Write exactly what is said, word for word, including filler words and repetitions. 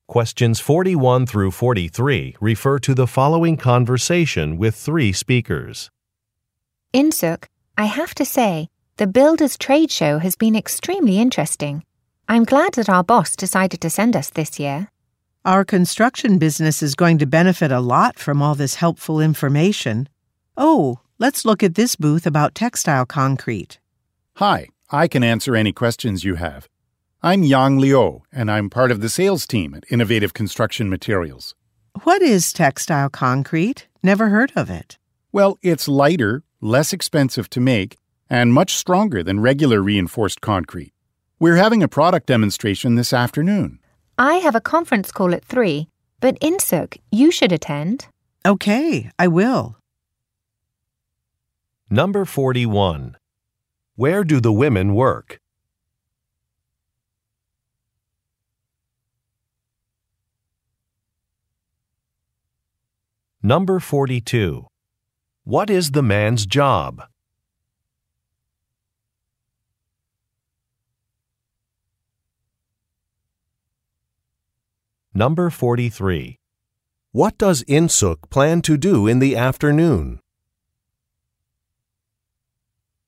Questions forty-one through forty-three refer to the following conversation with three speakers. Insuk, I have to say, the Builders Trade Show has been extremely interesting. I'm glad that our boss decided to send us this year. Our construction business is going to benefit a lot from all this helpful information. Oh, let's look at this booth about textile concrete. Hi, I can answer any questions you have. I'm Yang Liu, and I'm part of the sales team at Innovative Construction Materials. What is textile concrete? Never heard of it. Well, it's lighter, less expensive to make, and much stronger than regular reinforced concrete. We're having a product demonstration this afternoon. I have a conference call at three, but Insuk, you should attend. Okay, I will. Number forty-one. Where do the women work? Number forty-two. What is the man's job? Number forty-three. What does Insuk plan to do in the afternoon?